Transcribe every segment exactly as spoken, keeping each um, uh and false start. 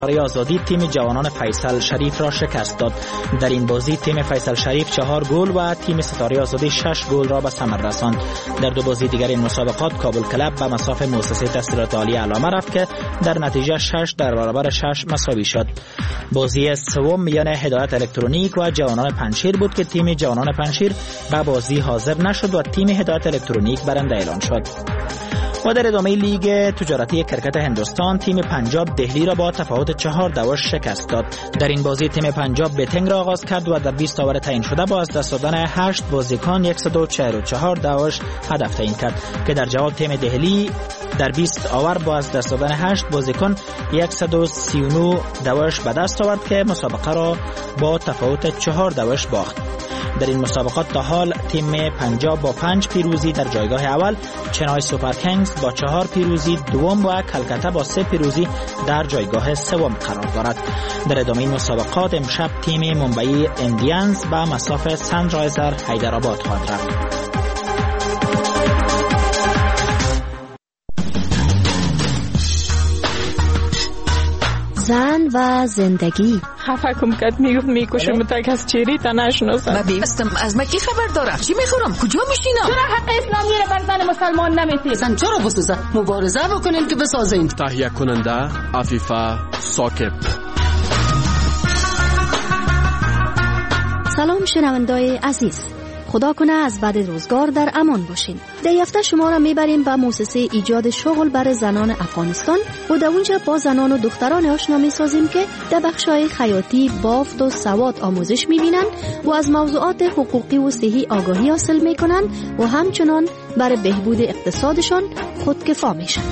برای آزادی تیم جوانان فیصل شریف را شکست داد. در این بازی تیم فیصل شریف چهار گل و تیم ستاره آزادی شش گل را به ثمر رساند. در دو بازی دیگر این مسابقات کابل کلب به مصاف مؤسسه تحصیلات عالی علامه رفت که در نتیجه شش در برابر شش مساوی شد. بازی سوم میان هدایت الکترونیک و جوانان پنشیر بود که تیم جوانان پنشیر به بازی حاضر نشد و تیم هدایت الکترونیک برنده اعلان شد. و در ادامه لیگ تجارتی کرکت هندوستان تیم پنجاب دهلی را با تفاوت چهار دو شکست داد. در این بازی تیم پنجاب بتنگ را آغاز کرد و در بیست اوور تعیین شده با از دست دادن هشت بازیکن صد و چهل و چهار دوش هدف تعیین کرد که در جواب تیم دهلی در بیست اوور با از دست دادن هشت بازیکن صد و سی و نه دوش به دست آورد که مسابقه را با تفاوت چهار دوش باخت. در این مسابقات تا حال تیم پنجاب با پنج پیروزی در جایگاه اول، چنای سوپر کینگز با چهار پیروزی دوم و کلکته با سه پیروزی در جایگاه سوم قرار دارد. در ادامه این مسابقات امشب تیم ممبئی اندیانز به مصاف سنرایزر حیدرآباد خواهد رفت. زن و زندگی. خفه کم کد میگفت میکشم تا کس چیری تا نشناسم. من بیستم از ما کی خبر داره؟ چی میخورم؟ کجا میشینم؟ چرا حق اسلامی رو بر زن مسلمان نمیتید؟ زن چرا بسازن؟ مبارزه بکنین که بسازین. تهیه کننده عفیفه ثاقب. سلام شنوندای عزیز، خدا کنه از بعد روزگار در امان باشین. در هفته شما را میبریم به مؤسسه ایجاد شغل برای زنان افغانستان و در اونجا با زنان و دختران آشنا میسازیم که در بخشای خیاطی، بافت و سواد آموزش میبینن و از موضوعات حقوقی و صحی آگاهی حاصل میکنن و همچنان برای بهبود اقتصادشان خودکفا میشن.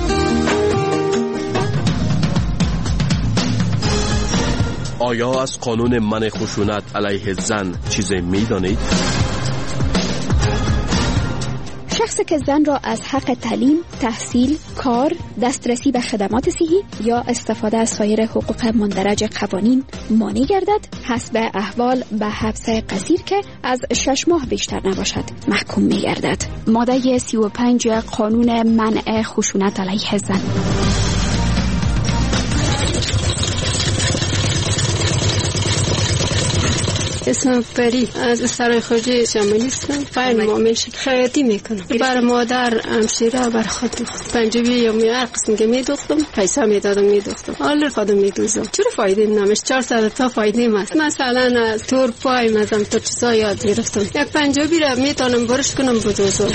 آیا از قانون منع خشونت علیه زن چیزی میدانید؟ شخصی که زن را از حق تعلیم، تحصیل، کار، دسترسی به خدمات صحی یا استفاده از سایر حقوق مندرج قوانین مانع گردد، حسب احوال به حبس قصیر که از شش ماه بیشتر نباشد محکوم می گردد. ماده سی و پنج قانون منع خشونت علیه زن. اسم پری از سرای خواجه شمالی هستم. فعل معامل خیاطی میکنم. بر مادر همشیره و بر خود پنجابی یا می هر قسم که میدوختم پیسه میدادم میدوختم. حالا خودم میدوزم. چرا فایده نمیشه؟ چهارصد تا فایده است. مثلا از تور پای مزم تا چیزا یاد گرفتم. یک پنجابی را میتونم برش کنم بدوزم.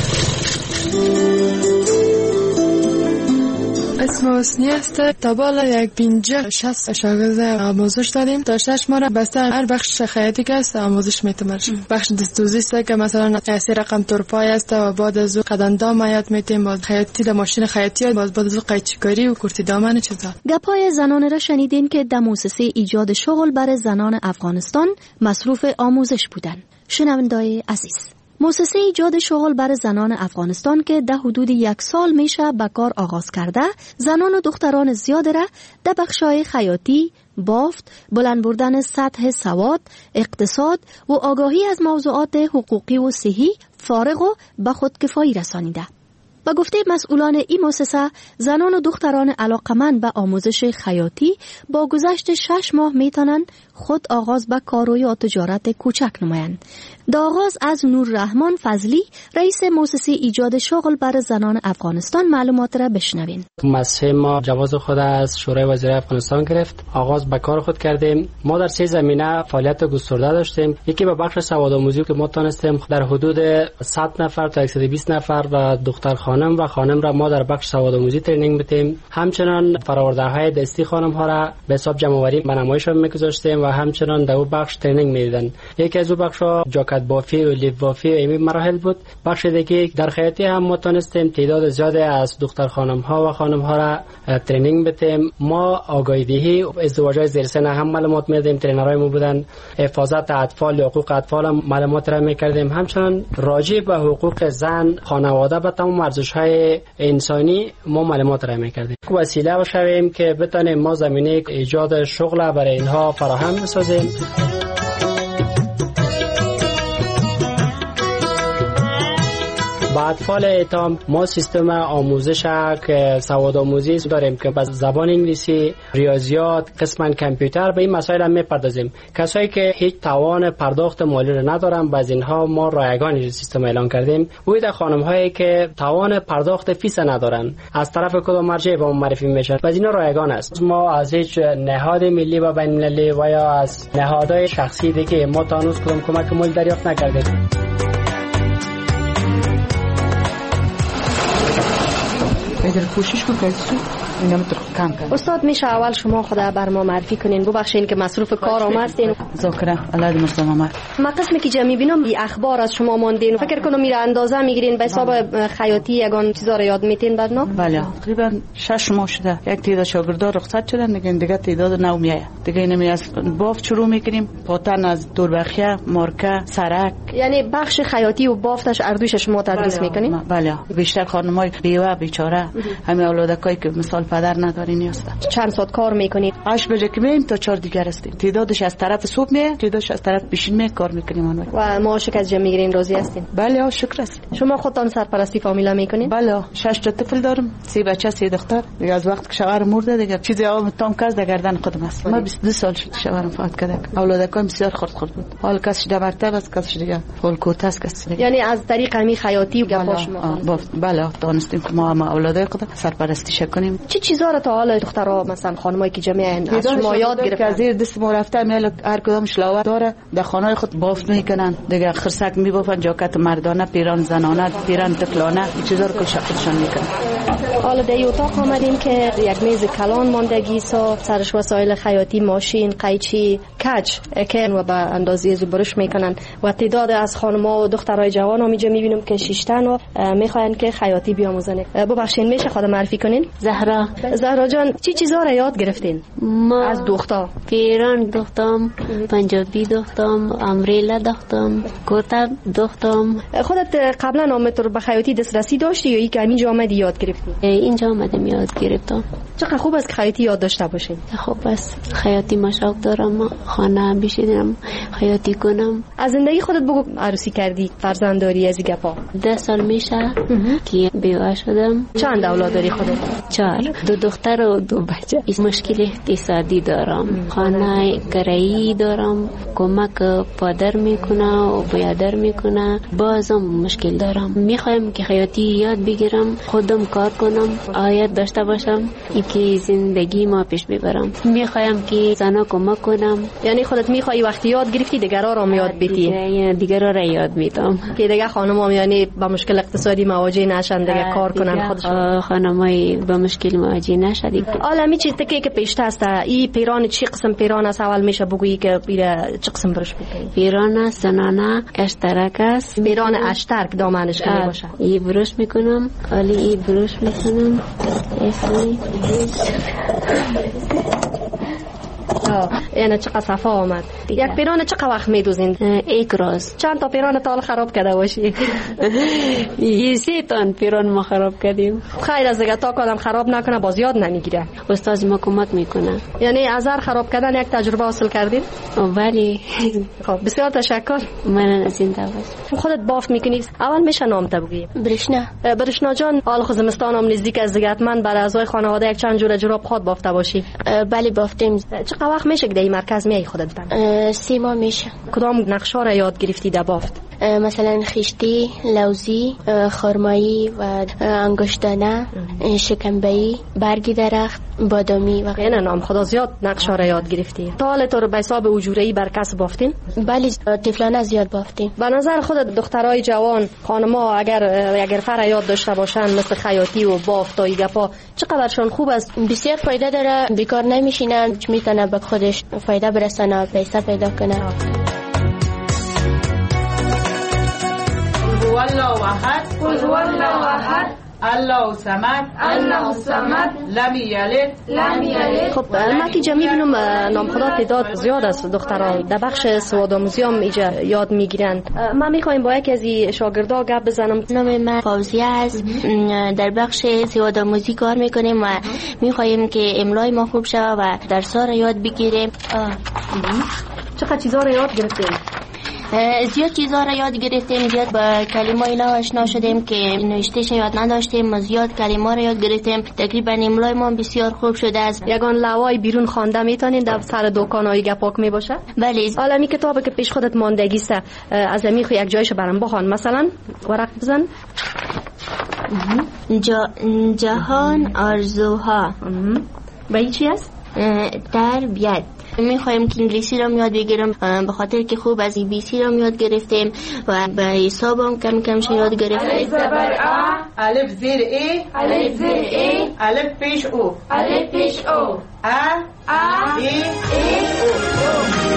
اسم حسنی است. تا بالا یک پنجاه شصت شاگرد آموزش دادیم. تا شش ماه بسته هر بخش خیاطی که است آموزش میتونم. بخش دستوزی است که مثلا سی رقم تورپای است و بعد از قدندام یاد میتیم. بعد خیاطی در ماشین خیاطی، بعد بعد از قیچیکاری و کرتی دامن چیزا. گپای زنان را شنیدین که در مؤسسه ایجاد شغل برای زنان افغانستان مصروف آموزش بودن. شنوندای عزیز، مؤسسه ایجاد شغل برای زنان افغانستان که در حدود یک سال میشه به کار آغاز کرده، زنان و دختران زیاد را در بخش‌های خیاطی، بافت، بلند بردن سطح سواد، اقتصاد و آگاهی از موضوعات حقوقی و صحی فارغ و به خودکفایی رسانیده. با گفته مسئولان این مؤسسه، زنان و دختران علاقمند به آموزش خیاطی با گذشت شش ماه میتونن خود آغاز به کار یا تجارت کوچک نمایند. در آغاز از نور رحمان فضلی، رئیس مؤسسه ایجاد شغل برای زنان افغانستان، معلومات را بشنوین. مؤسسه ما جواز خود از شورای وزرای افغانستان گرفت، آغاز به کار خود کردیم. ما در سه زمینه فعالیت گسترده داشتیم. یکی به بخش سوادآموزی که ما تونستیم در حدود صد نفر تا صد و بیست نفر و دختر خانم و خانم را ما در بخش سوادآموزی ترینینگ بدیم. همچنان فرآورده‌های دستی خانم ها را به حساب جمع‌آوری به نمایش می‌گذاشتیم و همچنان در اون بخش ترینینگ می‌دادن. یکی از اون بخش‌ها جاکت بافی و لیف بافی و این مراحل بود. بخش دیگه در خیاطی هم ما تونستیم تعداد زیادی از دختر خانم ها و خانم ها را ترینینگ بدیم. ما آگاهی دهی ازدواج‌های زیر سن هم معلومات میدیم، ترینرای ما بودن، حفاظت اطفال، حقوق اطفال هم معلومات را میکردیم. همچنان راجع به حقوق زن، خانواده و تمام ارزش‌های انسانی ما معلومات را میکردیم. وسیله بشویم که بتونیم ما زمینه ایجاد شغل برای اینها فراهم بسازیم. بعد فال ایتام ما سیستم آموزش که سواد آموزی داریم که از زبان انگلیسی، ریاضیات، قسم کامپیوتر به این مسائل هم میپردازیم. کسایی که هیچ توان پرداخت مالی رو ندارن باز اینها ما رایگان سیستم اعلان کردیم. وید خانم هایی که توان پرداخت فیس ندارن از طرف کدام مرجع به ما معرفی میشن باز اینا رایگان است. ما از هیچ نهاد ملی و بین المللی و یا از نهادهای شخصی دیگه ما تا هنوز کدام کمک مالی دریافت نکردیم. بذار کوشش بکنید اینا متر کم کنید. استاد میشه اول شما خود بر ما معرفی کنین ببخشید که مصروف کار آمدین. ذاکره علاد مرزا محمد. ما قسمی که جمعی بینم این اخبار از شما ماندین فکر کنم میره اندازه میگیرین به حساب خیاطی یگان چیزا رو یاد میتین بعد نه؟ بله تقریبا شش ماه شده یک تعداد شاگردا رخصت شدن دیگه دیگه تعداد نو میاد دیگه نمی از بافت شروع میکنیم پاتن از دوربخیه مارکه سرک. یعنی بخش خیاطی و بافتش اردوش شما تدریس میکنین؟ بله بیشتر خانمای بیوه بیچاره همین اولادکایی که مثال پدر ندارین هستن. چند ساعت کار میکنید؟ هشت بجه که میایم تا چهار دیگر هستیم. تعدادش از طرف صبح میاد تعدادش از طرف پیشین میاد کار میکنیم آن و معاشک از جمع میگیرین راضی هستین؟ بله شکر است. شما خودتان سرپرستی فامیلا میکنین؟ بله شش تا طفل دارم سه بچه سه دختر دیگه از وقت که شوهر مرده دیگه چیزی آب تام کس در گردن خودم است. ما بیست و دو سال شد شوهرم فوت کرده اولادکام بسیار خرد خرد بود حال کسش در مرتب است کسش دیگه فول کوت است کس یعنی از طریق همین خیاطی و گپا شما بله دانستیم که ما ما اولادای خود سرپرستی کنیم. چه چیزا رو تا حالا دخترها مثلا خانمایی که جمعن از شما یاد گرفتن؟ از زیر دست ما رفته میل هر کدامش لاوه داره در خانه خود بافت میکنن دیگه خرسک میبافن جاکت مردانه پیران زنانه پیران طفلانه این چیزا رو کل شخصشان میکنن. حالا در این اتاق آمدیم که یک میز کلان ماندگی سا سرش وسایل خیاطی ماشین قیچی کج که و به اندازه زبرش میکنن و تعداد از خانم‌ها و دخترای جوان ها میجا میبینم که شیشتن و میخواین که خیاطی بیاموزن. ببخشید میشه خودم معرفی کنین؟ زهرا. زهرا جان چی چیزا رو یاد گرفتین؟ ما از دختر پیران دختم پنجابی دختم امبریلا دختم کرتا دختم. خودت قبلا آمدی به خیاطی دسترسی داشتی یا اینکه همینجا آمدی یاد گرفتی؟ اینجا آمدم یاد گرفتم. چقدر خوب است که خیاطی یاد داشته باشین. خوب است خیاطی مشاق دارم خانه بشینم خیاطی کنم. از زندگی خودت بگو عروسی کردی فرزند داری از گپا؟ ده سال میشه که بیوه شدم. چند اولاد داری خودت؟ چهار دو دختر و دو بچه. مشکل اقتصادی دارم خانه کرایی دارم کمک پدر میکنه و برادر میکنه بازم مشکل دارم. میخوایم که خیاطی یاد بگیرم خودم کار کنم آیت داشته باشم ای که زندگی ما پیش ببرم. میخوایم که زنا کمک کنم. یعنی خودت میخوای وقتی یاد گرفتی دیگرها را یاد بدی؟ دیگرها را یاد میدم که دیگه خانم‌ها یعنی با مشکل اقتصادی مواجه نشن دیگه کار کنن خودشون. خانم‌های با مشکل مواجه نشن دیگه. عالمی چیز که که پیشته است این پیران چی قسم پیران است اول میشه بگویی که بیره چه قسم برش میکنی؟ پیران است زنانه اشتراک است. پیران اشتراک دامنش کنی باشه. ای بروش میکنم ولی ای بروش میکنم اسمی یعنی چقدر صفا آمد. یک پیران چقدر وقت میدوزین؟ یک روز. چند تا پیران تا خراب کرده باشی؟ یه سه تا پیران ما خراب کردیم. خیر از دیگه تا کدام خراب نکنه باز یاد نمیگیره. استاد ما کمک میکنه. یعنی از هر خراب کردن یک تجربه حاصل کردین؟ ولی خب بسیار تشکر. من از این دعوت. خودت بافت میکنی؟ اول میشه نام تو بگی. برشنا. برشنا جان حال خود زمستانم نزدیک از دیگه من برای اعضای خانواده یک چند جور جوراب خود بافته باشی؟ بله بافتیم. چقدر وقت میشه که در این مرکز میای خودت بند؟ سی ماه میشه. کدام نقشا را یاد گرفتی در بافت؟ مثلا خشتی، لوزی، خرمایی و انگشتانه، شکنبه‌ای، برگی درخت، بادامی و غیره. نام خدا زیاد نقشا را یاد گرفتی. تا حال تو رو به حساب اجوره‌ای بر کسب بافتین؟ بله طفلانه زیاد بافتیم. به نظر خودت دخترای جوان خانم‌ها اگر اگر فر یاد داشته باشن مثل خیاطی و بافت و گپا چقدرشون خوب است؟ بسیار فایده داره. بیکار نمیشینن میتونه به خودش فایده برسونه پیسه پیدا کنه. والله احد قل هو الله احد الله صمد الله صمد لم یلد لم یلد. خب ما که جمعی بینم نام خدا تعداد زیاد است دختران در بخش سواد آموزی هم ایجا یاد میگیرن. ما میخوایم با یکی از شاگردا گپ بزنم. نام من فوزیه است. در بخش سواد آموزی کار میکنیم و میخوایم که املای ما خوب شود و درس‌ها را یاد بگیریم. چقدر چیزا را یاد گرفتیم؟ زیاد چیزا را یاد گرفتیم، زیاد با کلمات اینا آشنا شدیم که نوشتهش یاد نداشتیم و زیاد کلمات را یاد گرفتیم. تقریبا املای ما بسیار خوب شده است. یگان لوای بیرون خوانده میتونین در سر دکانای گپاک می باشه؟ بله. حالا می کتابی که پیش خودت ماندگی است از می خو یک جایشو برام بخوان. مثلا ورق بزن. جا جهان آرزوها به این چی است؟ تربیت. میخوایم که انگلیسی رو یاد بگیرم به خاطر که خوب از ای بی سی رو یاد گرفتیم و به حساب هم کم کم یاد گرفتیم. الف زبر ا، الف زیر ای، الف زیر ای، الف پیش او، الف پیش او، ا ا ای ای او.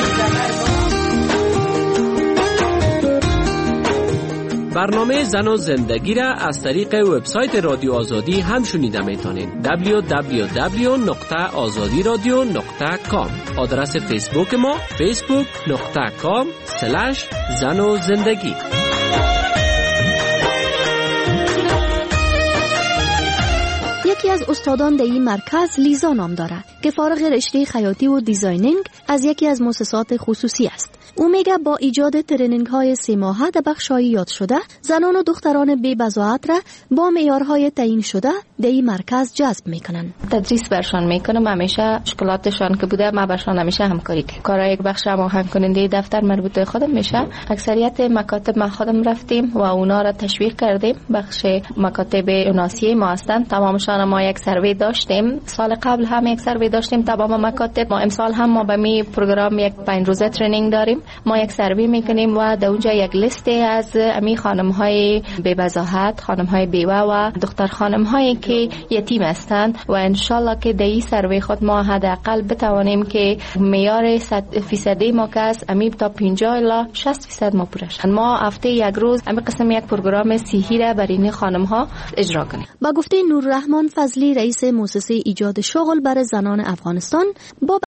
برنامه زن و زندگی را از طریق وبسایت رادیو آزادی هم شنیده میتونید. دبلیو دبلیو دبلیو نقطه آزادی رادیو نقطه کام. آدرس فیسبوک ما فیسبوک نقطه کام سلش زن و زندگی. یکی از استادان در این مرکز لیزا نام داره که فارغ رشته خیاطی و دیزاینینگ از یکی از مؤسسات خصوصی است. او میگه با ایجاد ترینینگ های سه ماهه در بخش‌های یاد شده زنان و دختران بی بضاعت را با معیارهای تعیین شده در این مرکز جذب میکنن. تدریس برشان میکنم، همیشه مشکلاتشان که بوده ما برشان همیشه همکاری کردم. کارهای بخش ما هم کننده دفتر مربوط به خودم میشه. اکثریت مکاتب ما خودم رفتیم و اونا را تشویق کردیم. بخش مکاتب اناسیه ما هستند. تمامشان ما یک سروی داشتیم. سال قبل هم یک سروی داشتیم تمام مکاتب. ما امسال هم ما به می پروگرام یک پنج روزه ترینینگ داریم. ما یک سروی میکنیم و در اونجا یک لیست از امی خانم های بی بضاعت، خانم های بیوه و دختر خانم هایی که یتیم هستند و انشالله که در این سروی خود ما حداقل بتوانیم که معیار صد فیصدی ما که است امی تا پنجاه الی شصت فیصد ما پوره شد. ما هفته یک روز امی قسم یک پروگرام صحی را برای این خانم ها اجرا کنیم. با گفته نوررحمان فضلی رئیس مؤسسه ایجاد شغل برای زنان افغانستان، با